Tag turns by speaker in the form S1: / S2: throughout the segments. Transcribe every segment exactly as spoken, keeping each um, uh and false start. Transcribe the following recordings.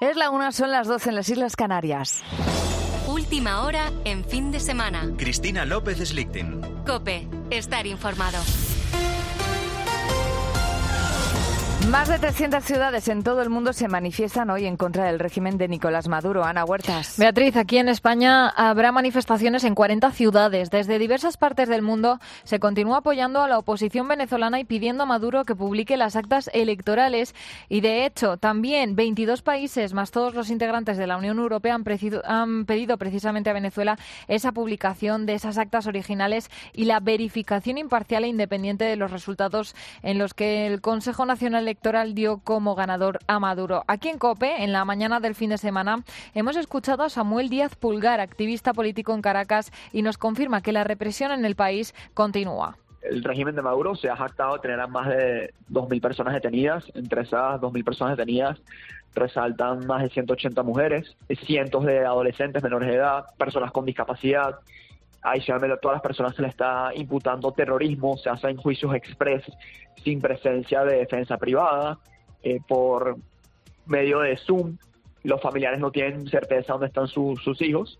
S1: Es la una, son las doce en las Islas Canarias.
S2: Última hora en fin de semana.
S3: Cristina López Slichting.
S2: COPE. Estar informado.
S1: Más de trescientas ciudades en todo el mundo se manifiestan hoy en contra del régimen de Nicolás Maduro. Ana Huertas.
S4: Beatriz, aquí en España habrá manifestaciones en cuarenta ciudades. Desde diversas partes del mundo se continúa apoyando a la oposición venezolana y pidiendo a Maduro que publique las actas electorales. Y de hecho, también veintidós países, más todos los integrantes de la Unión Europea, han, preciso, han pedido precisamente a Venezuela esa publicación de esas actas originales y la verificación imparcial e independiente de los resultados en los que el Consejo Nacional Electoral dio como ganador a Maduro. Aquí en COPE, en la mañana del fin de semana, hemos escuchado a Samuel Díaz Pulgar, activista político en Caracas, y nos confirma que la represión en el país continúa.
S5: El régimen de Maduro se ha jactado de tener a más de dos mil personas detenidas. Entre esas dos mil personas detenidas resaltan más de ciento ochenta mujeres, cientos de adolescentes menores de edad, personas con discapacidad. Adicionalmente, a todas las personas se les está imputando terrorismo, se hacen juicios express sin presencia de defensa privada, eh, por medio de Zoom. Los familiares no tienen certeza dónde están su, sus hijos.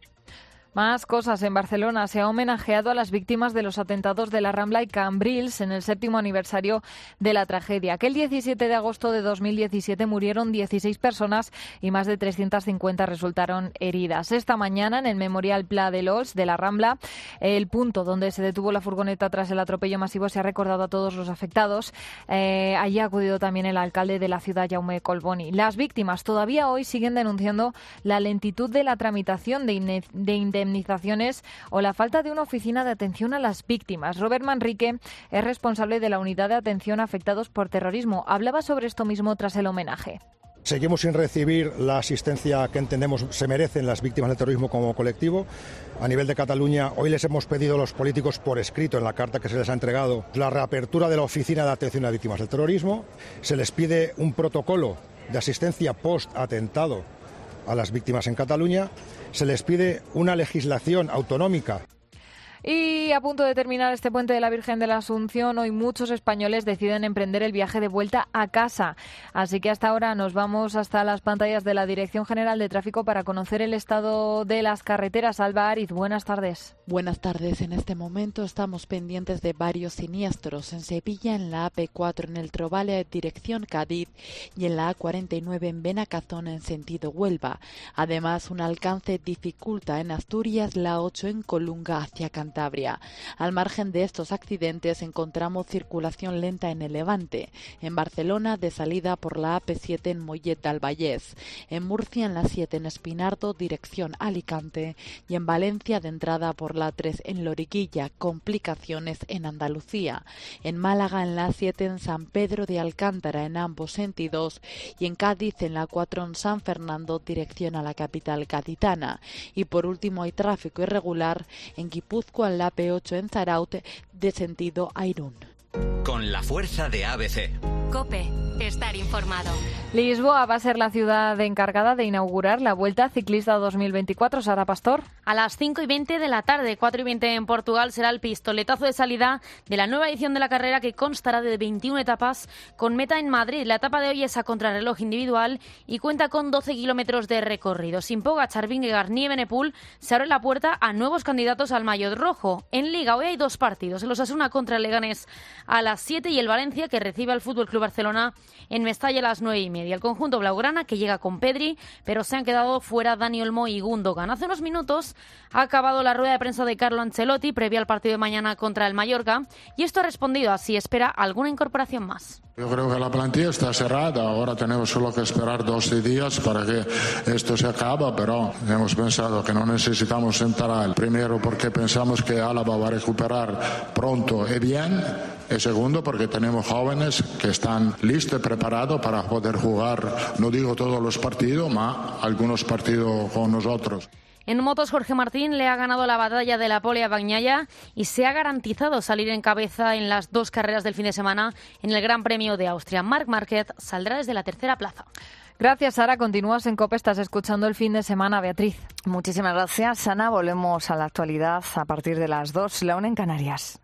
S4: Más cosas. En Barcelona se ha homenajeado a las víctimas de los atentados de la Rambla y Cambrils en el séptimo aniversario de la tragedia. Aquel diecisiete de agosto de dos mil diecisiete murieron dieciséis personas y más de trescientas cincuenta resultaron heridas. Esta mañana, en el Memorial Pla de los de la Rambla, el punto donde se detuvo la furgoneta tras el atropello masivo, se ha recordado a todos los afectados. Eh, allí ha acudido también el alcalde de la ciudad, Jaume Colboni. Las víctimas todavía hoy siguen denunciando la lentitud de la tramitación de, ine- de indemnizaciones indemnizaciones o la falta de una oficina de atención a las víctimas. Robert Manrique es responsable de la unidad de atención a afectados por terrorismo. Hablaba sobre esto mismo tras el homenaje.
S6: Seguimos sin recibir la asistencia que entendemos se merecen las víctimas del terrorismo como colectivo. A nivel de Cataluña, hoy les hemos pedido a los políticos por escrito en la carta que se les ha entregado la reapertura de la oficina de atención a víctimas del terrorismo. Se les pide un protocolo de asistencia post-atentado a las víctimas en Cataluña. Se les pide una legislación autonómica.
S4: Y a punto de terminar este puente de la Virgen de la Asunción, hoy muchos españoles deciden emprender el viaje de vuelta a casa. Así que hasta ahora nos vamos hasta las pantallas de la Dirección General de Tráfico para conocer el estado de las carreteras. Alba Ariz, buenas tardes.
S7: Buenas tardes. En este momento estamos pendientes de varios siniestros. En Sevilla, en la A P cuatro, en el Trovale, dirección Cádiz, y en la A cuarenta y nueve, en Benacazón, en sentido Huelva. Además, un alcance dificulta en Asturias, la ocho, en Colunga, hacia Cantabria. Al margen de estos accidentes encontramos circulación lenta en el Levante, en Barcelona de salida por la A P siete en Mollet del Vallès, en Murcia en la siete en Espinardo dirección Alicante y en Valencia de entrada por la tres en Loriguilla, complicaciones en Andalucía, en Málaga en la siete en San Pedro de Alcántara en ambos sentidos y en Cádiz en la cuatro en San Fernando dirección a la capital gaditana. Y por último hay tráfico irregular en Guipúzcoa en la A P ocho en Zaraut de sentido a Irún.
S3: Con la fuerza de A B C.
S2: COPE. Estar informado.
S4: Lisboa va a ser la ciudad encargada de inaugurar la Vuelta Ciclista dos mil veinticuatro. Sara Pastor.
S8: A las cinco y veinte de la tarde, cuatro y veinte en Portugal, será el pistoletazo de salida de la nueva edición de la carrera, que constará de veintiuna etapas con meta en Madrid. La etapa de hoy es a contrarreloj individual y cuenta con doce kilómetros de recorrido. Sin Pogačar, Vingegaard ni Evenepoel se abre la puerta a nuevos candidatos al maillot rojo. En Liga hoy hay dos partidos, el Osasuna contra el Leganés a las siete y el Valencia, que recibe al Fútbol Club Barcelona en Mestalla a las nueve y media. El conjunto blaugrana, que llega con Pedri, pero se han quedado fuera Dani Olmo y Gundogan. Hace unos minutos ha acabado la rueda de prensa de Carlo Ancelotti previa al partido de mañana contra el Mallorca, y esto ha respondido a si espera alguna incorporación más.
S9: Yo creo que la plantilla está cerrada, ahora tenemos solo que esperar doce días para que esto se acabe, pero hemos pensado que no necesitamos central, primero porque pensamos que Álava va a recuperar pronto y bien, y segundo porque tenemos jóvenes que están listos y preparados para poder jugar, no digo todos los partidos, pero algunos partidos con nosotros.
S8: En motos, Jorge Martín le ha ganado la batalla de la pole a Bagnaia y se ha garantizado salir en cabeza en las dos carreras del fin de semana en el Gran Premio de Austria. Marc Márquez saldrá desde la tercera plaza.
S4: Gracias, Sara. Continúas en COPE, estás escuchando el fin de semana. Beatriz.
S1: Muchísimas gracias, Ana. Volvemos a la actualidad a partir de las dos, la una en Canarias.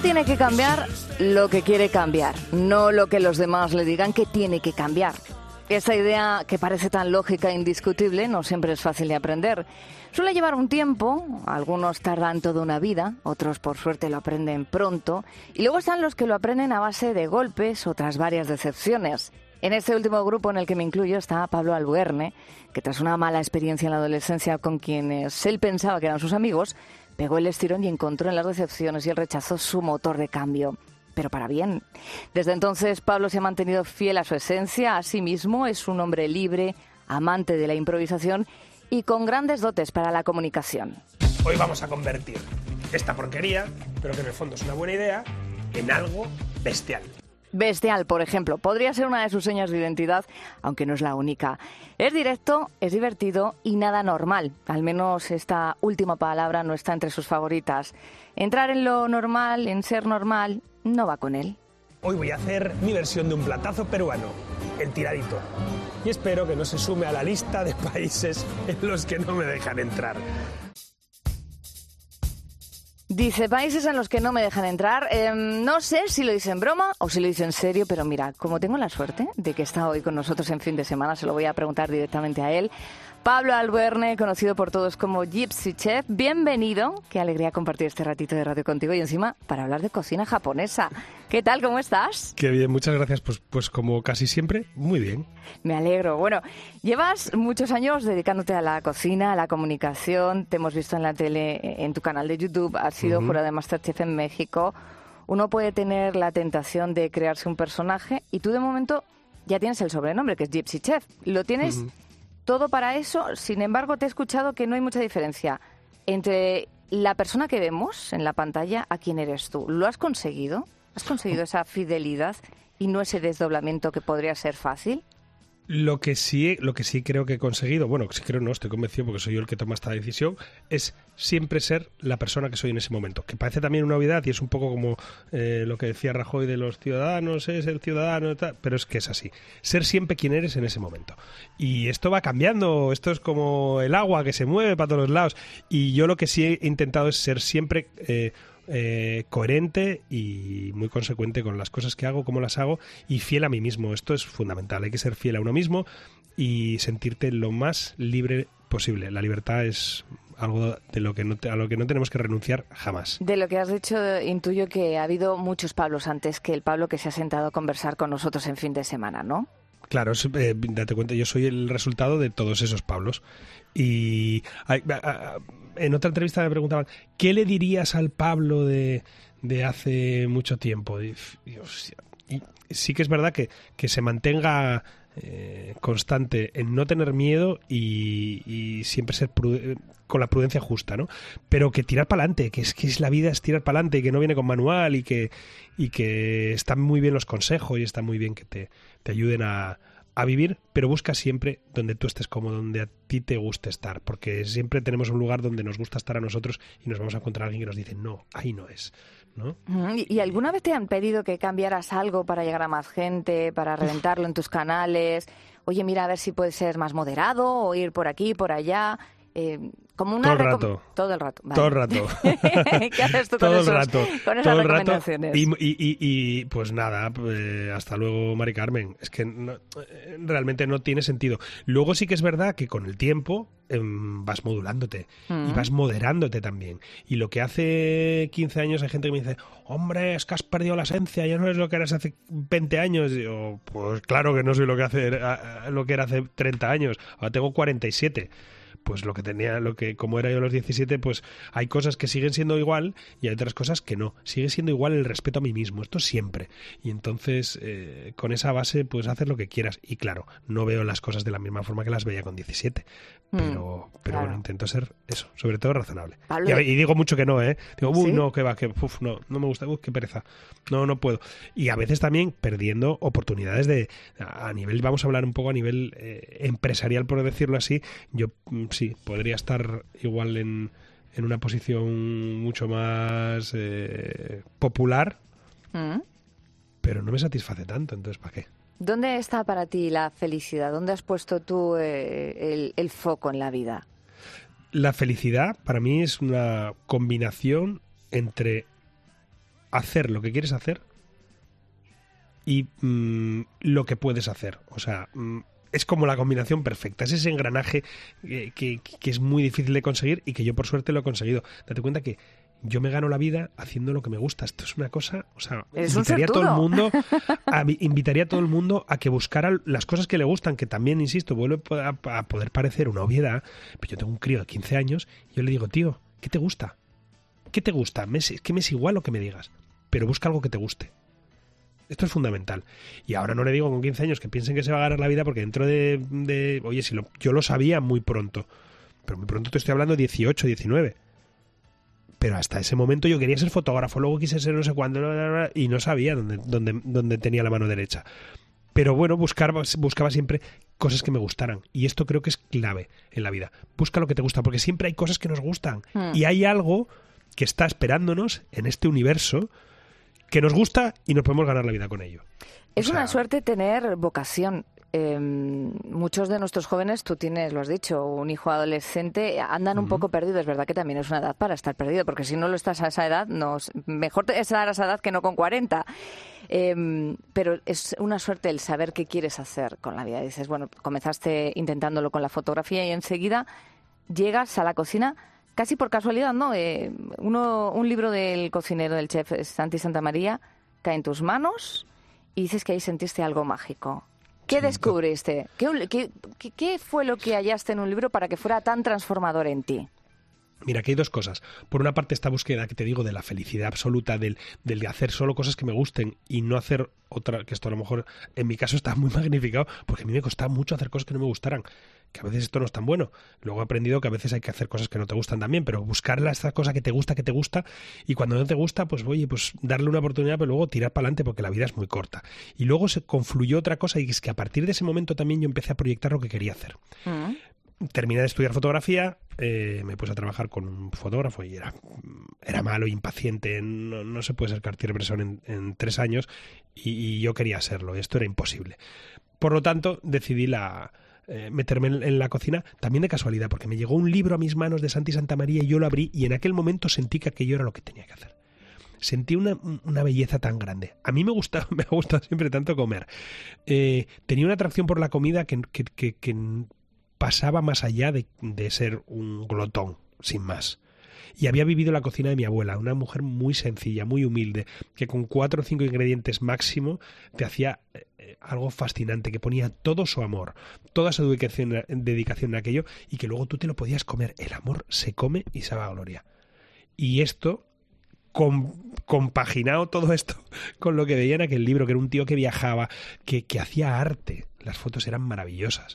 S1: Uno tiene que cambiar lo que quiere cambiar, no lo que los demás le digan que tiene que cambiar. Esa idea que parece tan lógica e indiscutible no siempre es fácil de aprender. Suele llevar un tiempo, algunos tardan toda una vida, otros por suerte lo aprenden pronto, y luego están los que lo aprenden a base de golpes o tras varias decepciones. En este último grupo en el que me incluyo está Pablo Albuerne, que tras una mala experiencia en la adolescencia con quienes él pensaba que eran sus amigos, pegó el estirón y encontró en las decepciones y el rechazo su motor de cambio. Pero para bien. Desde entonces, Pablo se ha mantenido fiel a su esencia, a sí mismo, es un hombre libre, amante de la improvisación y con grandes dotes para la comunicación.
S10: Hoy vamos a convertir esta porquería, pero que en el fondo es una buena idea, en algo bestial.
S1: Bestial, por ejemplo, podría ser una de sus señas de identidad, aunque no es la única. Es directo, es divertido y nada normal. Al menos esta última palabra no está entre sus favoritas. Entrar en lo normal, en ser normal, no va con él.
S10: Hoy voy a hacer mi versión de un platazo peruano, el tiradito. Y espero que no se sume a la lista de países en los que no me dejan entrar.
S1: Dice, países en los que no me dejan entrar. Eh, no sé si lo dice en broma o si lo dice en serio, pero mira, como tengo la suerte de que está hoy con nosotros en fin de semana, se lo voy a preguntar directamente a él. Pablo Albuerne, conocido por todos como Gypsy Chef, bienvenido. Qué alegría compartir este ratito de radio contigo y encima para hablar de cocina japonesa. ¿Qué tal? ¿Cómo estás?
S10: Qué bien, muchas gracias. Pues, pues como casi siempre, muy bien.
S1: Me alegro. Bueno, llevas muchos años dedicándote a la cocina, a la comunicación. Te hemos visto en la tele, en tu canal de YouTube. Has sido uh-huh. jurado de MasterChef en México. Uno puede tener la tentación de crearse un personaje y tú de momento ya tienes el sobrenombre, que es Gypsy Chef. Lo tienes... Uh-huh. Todo para eso, sin embargo, te he escuchado que no hay mucha diferencia entre la persona que vemos en la pantalla a quién eres tú. ¿Lo has conseguido? ¿Has conseguido esa fidelidad y no ese desdoblamiento que podría ser fácil?
S10: Lo que sí, lo que sí creo que he conseguido, bueno, sí creo no, estoy convencido porque soy yo el que toma esta decisión, es siempre ser la persona que soy en ese momento. Que parece también una obviedad y es un poco como eh, lo que decía Rajoy de los ciudadanos, es el ciudadano, tal, pero es que es así. Ser siempre quien eres en ese momento. Y esto va cambiando, esto es como el agua que se mueve para todos los lados. Y yo lo que sí he intentado es ser siempre... Eh, Eh, coherente y muy consecuente con las cosas que hago, cómo las hago y fiel a mí mismo. Esto es fundamental, hay que ser fiel a uno mismo y sentirte lo más libre posible. La libertad es algo de lo que no te, a lo que no tenemos que renunciar jamás.
S1: De lo que has dicho, intuyo que ha habido muchos Pablos antes que el Pablo que se ha sentado a conversar con nosotros en fin de semana, ¿no?
S10: Claro, eh, date cuenta, yo soy el resultado de todos esos Pablos. Y hay, a, a, en otra entrevista me preguntaban, ¿qué le dirías al Pablo de, de hace mucho tiempo? Y, y, y sí que es verdad que, que se mantenga eh, constante en no tener miedo y, y siempre ser prud- con la prudencia justa, ¿no? Pero que tirar para adelante, que es que es la vida es tirar para adelante y que no viene con manual y que, y que están muy bien los consejos y está muy bien que te, te ayuden a... a vivir, pero busca siempre donde tú estés cómodo, donde a ti te guste estar, porque siempre tenemos un lugar donde nos gusta estar a nosotros y nos vamos a encontrar a alguien que nos dice, no, ahí no es, ¿no?
S1: ¿Y alguna vez te han pedido que cambiaras algo para llegar a más gente, para reventarlo en tus canales? Oye, mira, a ver si puedes ser más moderado o ir por aquí, por allá... Eh, como una
S10: todo el
S1: recom-
S10: rato.
S1: Todo el rato. Vale.
S10: Todo el rato.
S1: ¿Qué haces tú
S10: todo
S1: con,
S10: el
S1: esos,
S10: rato.
S1: con esas
S10: todo el
S1: recomendaciones?
S10: Rato. Y, y, y, y pues nada, eh, hasta luego, Mari Carmen. Es que no, eh, realmente no tiene sentido. Luego sí que es verdad que con el tiempo eh, vas modulándote mm. y vas moderándote también. Y lo que hace quince años hay gente que me dice, hombre, es que has perdido la esencia, ya no eres lo que eras hace veinte años. Y yo, pues claro que no soy lo que, hace, lo que era hace treinta años. Ahora tengo cuarenta y siete. Pues lo que tenía, lo que como era yo a los diecisiete, pues hay cosas que siguen siendo igual y hay otras cosas que no. Sigue siendo igual el respeto a mí mismo, esto siempre. Y entonces, eh, con esa base, puedes hacer lo que quieras. Y claro, no veo las cosas de la misma forma que las veía con diecisiete. Pero, mm, pero claro. Bueno, intento ser eso, sobre todo razonable. Y, y digo mucho que no, ¿eh? Digo, uy, ¿sí? no, que va, que uf, no, no me gusta, uy, qué pereza. No, no puedo. Y a veces también perdiendo oportunidades de, a nivel, vamos a hablar un poco a nivel eh, empresarial, por decirlo así. Yo sí, podría estar igual en, en una posición mucho más eh, popular, mm. pero no me satisface tanto, entonces ¿para qué?
S1: ¿Dónde está para ti la felicidad? ¿Dónde has puesto tú eh, el, el foco en la vida?
S10: La felicidad para mí es una combinación entre hacer lo que quieres hacer y mmm, lo que puedes hacer. O sea, mmm, es como la combinación perfecta. Es ese engranaje que, que, que es muy difícil de conseguir y que yo por suerte lo he conseguido. Date cuenta que yo me gano la vida haciendo lo que me gusta. Esto es una cosa, o sea,
S1: es
S10: invitaría a todo el mundo, a, invitaría a todo el mundo a que buscara las cosas que le gustan, que también, insisto, vuelve a, a poder parecer una obviedad, pero yo tengo un crío de quince años y yo le digo, tío, ¿qué te gusta? ¿Qué te gusta? Me es, que me es igual lo que me digas, pero busca algo que te guste. Esto es fundamental. Y ahora no le digo con quince años que piensen que se va a ganar la vida, porque dentro de, de oye, si lo, yo lo sabía muy pronto, pero muy pronto te estoy hablando de dieciocho, diecinueve. Pero hasta ese momento yo quería ser fotógrafo, luego quise ser no sé cuándo, y no sabía dónde, dónde, dónde tenía la mano derecha. Pero bueno, buscar, buscaba siempre cosas que me gustaran. Y esto creo que es clave en la vida. Busca lo que te gusta, porque siempre hay cosas que nos gustan. Mm. Y hay algo que está esperándonos en este universo que nos gusta y nos podemos ganar la vida con ello.
S1: Es
S10: o sea,
S1: una suerte tener vocación. Eh, muchos de nuestros jóvenes, tú tienes, lo has dicho, un hijo adolescente, andan un uh-huh. poco perdidos. Es verdad que también es una edad para estar perdido, porque si no lo estás a esa edad, no, mejor estar a esa edad que no con cuarenta. Eh, pero es una suerte el saber qué quieres hacer con la vida. Dices, bueno, comenzaste intentándolo con la fotografía y enseguida llegas a la cocina casi por casualidad, ¿no? Eh, uno, un libro del cocinero, del chef Santi Santamaría, cae en tus manos y dices que ahí sentiste algo mágico. ¿Qué descubriste? ¿Qué, qué, ¿Qué fue lo que hallaste en un libro para que fuera tan transformador en ti?
S10: Mira, aquí hay dos cosas. Por una parte, esta búsqueda que te digo de la felicidad absoluta, del, del de hacer solo cosas que me gusten y no hacer otra, que esto a lo mejor en mi caso está muy magnificado, porque a mí me costaba mucho hacer cosas que no me gustaran, que a veces esto no es tan bueno. Luego he aprendido que a veces hay que hacer cosas que no te gustan también, pero buscar esta cosa que te gusta, que te gusta, y cuando no te gusta, pues oye, pues darle una oportunidad, pero luego tirar para adelante, porque la vida es muy corta. Y luego se confluyó otra cosa, y es que a partir de ese momento también yo empecé a proyectar lo que quería hacer. Mm. Terminé de estudiar fotografía, eh, me puse a trabajar con un fotógrafo y era, era malo, impaciente, no, no se puede ser Cartier-Bresson en, en tres años y, y yo quería serlo, esto era imposible. Por lo tanto, decidí la, eh, meterme en, en la cocina, también de casualidad, porque me llegó un libro a mis manos de Santi Santamaría y yo lo abrí y en aquel momento sentí que aquello era lo que tenía que hacer. Sentí una, una belleza tan grande. A mí me gusta, me ha gustado siempre tanto comer. Eh, tenía una atracción por la comida que... que, que, que pasaba más allá de, de ser un glotón, sin más. Y había vivido la cocina de mi abuela, una mujer muy sencilla, muy humilde, que con cuatro o cinco ingredientes máximo te hacía eh, algo fascinante, que ponía todo su amor, toda su dedicación, dedicación a aquello, y que luego tú te lo podías comer. El amor se come y sabe a gloria. Y esto, com, compaginado todo esto con lo que veía en aquel libro, que era un tío que viajaba, que, que hacía arte. Las fotos eran maravillosas.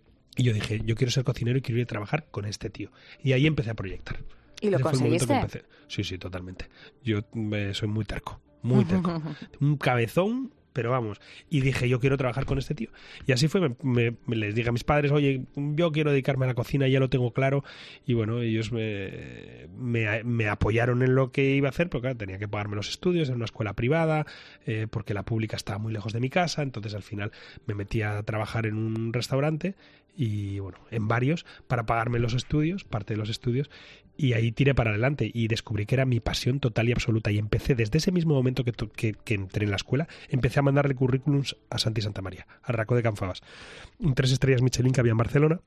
S10: Y yo dije, yo quiero ser cocinero y quiero ir a trabajar con este tío. Y ahí empecé a proyectar.
S1: ¿Y lo conseguiste?
S10: Sí, sí, totalmente. Yo eh, soy muy terco, muy terco. Un cabezón, pero vamos. Y dije, yo quiero trabajar con este tío. Y así fue, me, me, me les dije a mis padres, oye, yo quiero dedicarme a la cocina, ya lo tengo claro. Y bueno, ellos me, me, me apoyaron en lo que iba a hacer, porque claro, tenía que pagarme los estudios en una escuela privada, eh, porque la pública estaba muy lejos de mi casa. Entonces al final me metí a trabajar en un restaurante y bueno, en varios, para pagarme los estudios, parte de los estudios, y ahí tiré para adelante y descubrí que era mi pasión total y absoluta, y empecé desde ese mismo momento que, que, que entré en la escuela, empecé a mandarle currículums a Santi Santamaría, a Racó de Can Fabas, un tres estrellas Michelin que había en Barcelona,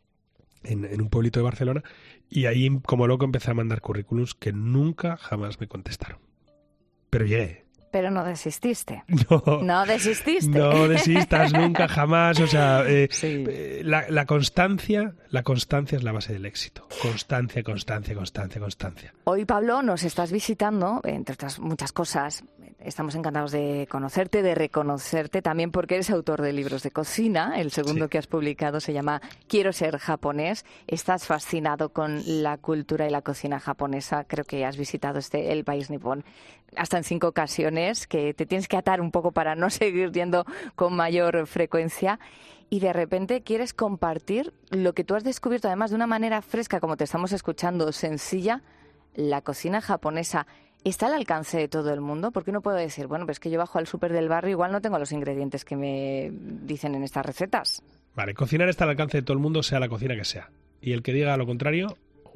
S10: en, en un pueblito de Barcelona, y ahí como loco empecé a mandar currículums que nunca jamás me contestaron, pero llegué.
S1: Pero no desististe.
S10: No,
S1: no desististe.
S10: No desistas nunca, jamás. O sea, eh, sí. eh, la, la constancia, la constancia es la base del éxito. Constancia, constancia, constancia, constancia.
S1: Hoy, Pablo, nos estás visitando, entre otras muchas cosas. Estamos encantados de conocerte, de reconocerte, también porque eres autor de libros de cocina. El segundo sí. que has publicado se llama Quiero ser japonés. Estás fascinado con la cultura y la cocina japonesa. Creo que has visitado este el país nipón hasta en cinco ocasiones, que te tienes que atar un poco para no seguir yendo con mayor frecuencia. Y de repente quieres compartir lo que tú has descubierto, además de una manera fresca, como te estamos escuchando, sencilla, la cocina japonesa. ¿Está al alcance de todo el mundo? Porque uno puede decir, bueno, pues que yo bajo al súper del barrio, igual no tengo los ingredientes que me dicen en estas recetas.
S10: Vale, cocinar está al alcance de todo el mundo, sea la cocina que sea. Y el que diga lo contrario,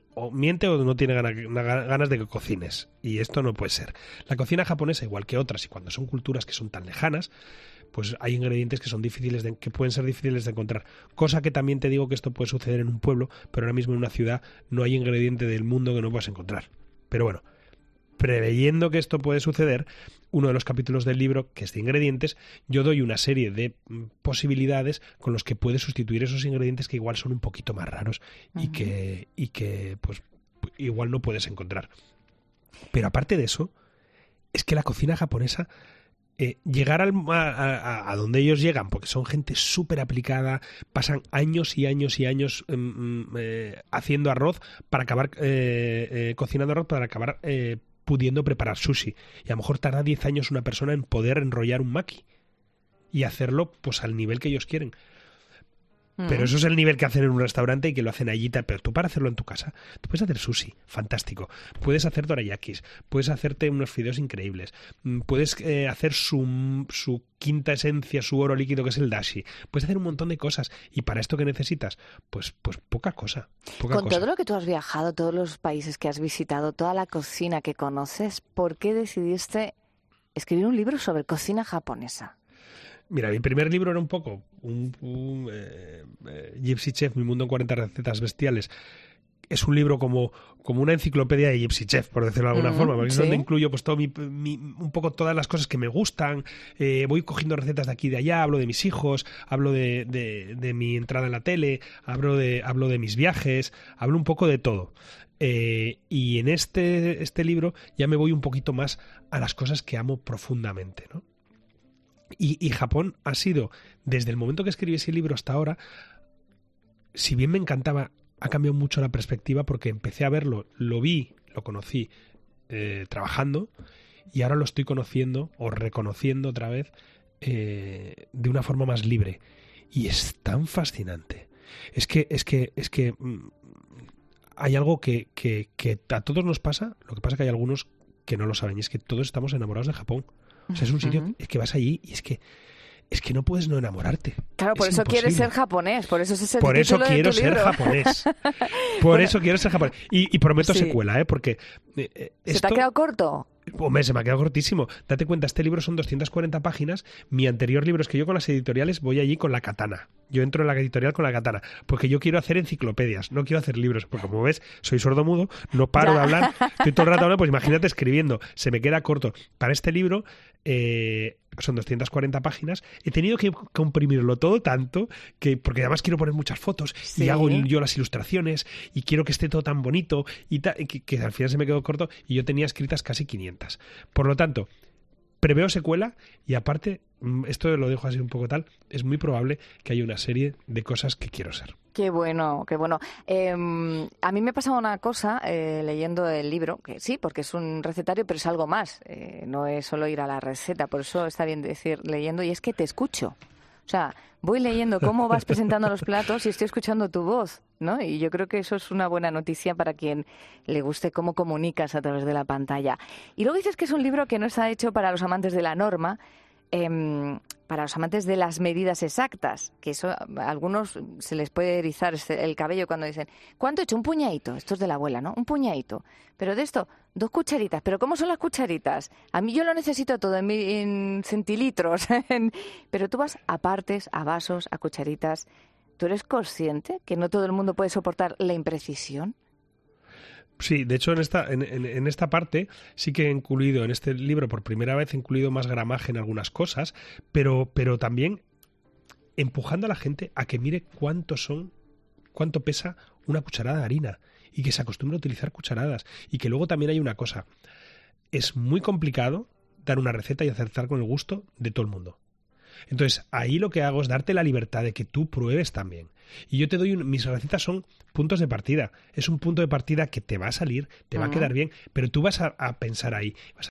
S10: o miente o no tiene ganas, ganas de que cocines. Y esto no puede ser. La cocina japonesa, igual que otras, y cuando son culturas que son tan lejanas, pues hay ingredientes que son difíciles de, que pueden ser difíciles de encontrar. Cosa que también te digo que esto puede suceder en un pueblo, pero ahora mismo en una ciudad no hay ingrediente del mundo que no puedas encontrar. Pero bueno, preveyendo que esto puede suceder, uno de los capítulos del libro, que es de ingredientes, yo doy una serie de posibilidades con los que puedes sustituir esos ingredientes que igual son un poquito más raros y uh-huh. que, y que pues igual no puedes encontrar. Pero aparte de eso, es que la cocina japonesa, eh, llegar al, a, a, a donde ellos llegan, porque son gente súper aplicada, pasan años y años y años eh, eh, haciendo arroz para acabar, eh, eh, cocinando arroz para acabar eh, pudiendo preparar sushi. Y a lo mejor tarda diez años una persona en poder enrollar un maki y hacerlo pues al nivel que ellos quieren. Mm. Pero eso es el nivel que hacen en un restaurante y que lo hacen allí. Pero tú para hacerlo en tu casa, tú puedes hacer sushi, fantástico. Puedes hacer dorayakis, puedes hacerte unos fideos increíbles. Puedes eh, hacer su, su quinta esencia, su oro líquido, que es el dashi. Puedes hacer un montón de cosas. ¿Y para esto qué necesitas? Pues, pues poca cosa. Poca
S1: Con
S10: cosa.
S1: todo lo que tú has viajado, todos los países que has visitado, toda la cocina que conoces, ¿por qué decidiste escribir un libro sobre cocina japonesa?
S10: Mira, mi primer libro era un poco un, un eh, eh, Gypsy Chef, Mi mundo en cuarenta recetas bestiales. Es un libro como, como una enciclopedia de Gypsy Chef, por decirlo de alguna mm, forma, porque ¿sí? es donde incluyo pues todo mi, mi, un poco todas las cosas que me gustan. Eh, voy cogiendo recetas de aquí y de allá, hablo de mis hijos, hablo de, de, de mi entrada en la tele, hablo de, hablo de mis viajes, hablo un poco de todo. Eh, y en este, este libro ya me voy un poquito más a las cosas que amo profundamente, ¿no? Y, y Japón ha sido, desde el momento que escribí ese libro hasta ahora, si bien me encantaba, ha cambiado mucho la perspectiva porque empecé a verlo, lo vi, lo conocí eh, trabajando y ahora lo estoy conociendo o reconociendo otra vez eh, de una forma más libre. Y es tan fascinante. Es que, es que, es que mm, hay algo que, que, que a todos nos pasa, lo que pasa es que hay algunos que no lo saben, y es que todos estamos enamorados de Japón. O sea, es un sitio es que vas allí y es que es que no puedes no enamorarte.
S1: Claro, por
S10: es
S1: eso
S10: imposible.
S1: quieres ser japonés, por eso es ese
S10: Por eso
S1: título
S10: quiero
S1: de tu
S10: ser
S1: libro.
S10: japonés. Por bueno, eso quiero ser japonés. Y, y prometo sí. secuela, ¿eh? Porque eh,
S1: ¿Se
S10: esto...
S1: te ha quedado corto?
S10: Hombre, se me ha quedado cortísimo. Date cuenta, este libro son doscientas cuarenta páginas. Mi anterior libro es que yo con las editoriales voy allí con la katana. Yo entro en la editorial con la katana. Porque yo quiero hacer enciclopedias, no quiero hacer libros. Porque como ves, soy sordomudo, no paro ya. de hablar. Estoy todo el rato hablando, pues imagínate escribiendo. Se me queda corto. Para este libro eh, son doscientas cuarenta páginas. He tenido que comprimirlo todo tanto, que porque además quiero poner muchas fotos sí. y hago yo las ilustraciones y quiero que esté todo tan bonito y ta, que, que al final se me quedó corto y yo tenía escritas casi quinientas. Por lo tanto, preveo secuela y aparte, esto lo dejo así un poco tal, es muy probable que haya una serie de cosas que quiero ser.
S1: Qué bueno, qué bueno. Eh, a mí me ha pasado una cosa eh, leyendo el libro, que sí, porque es un recetario, pero es algo más. Eh, no es solo ir a la receta, por eso está bien decir leyendo, y es que te escucho. O sea, voy leyendo cómo vas presentando los platos y estoy escuchando tu voz, ¿no? Y yo creo que eso es una buena noticia para quien le guste cómo comunicas a través de la pantalla. Y luego dices que es un libro que no está hecho para los amantes de la norma, eh, para los amantes de las medidas exactas, que eso a algunos se les puede erizar el cabello cuando dicen, ¿cuánto he hecho? Un puñadito. Esto es de la abuela, ¿no? Un puñadito. Pero de esto, dos cucharitas. ¿Pero cómo son las cucharitas? A mí yo lo necesito todo en, en centilitros. Pero tú vas a partes, a vasos, a cucharitas. ¿Tú eres consciente que no todo el mundo puede soportar la imprecisión?
S10: Sí, de hecho en esta, en, en, en esta parte sí que he incluido, en este libro por primera vez he incluido más gramaje en algunas cosas, pero, pero también empujando a la gente a que mire cuánto son, cuánto pesa una cucharada de harina y que se acostumbre a utilizar cucharadas. Y que luego también hay una cosa, es muy complicado dar una receta y acertar con el gusto de todo el mundo. Entonces, ahí lo que hago es darte la libertad de que tú pruebes también. Y yo te doy, un, mis recetas son puntos de partida. Es un punto de partida que te va a salir, te va uh-huh. a quedar bien, pero tú vas a, a pensar ahí, vas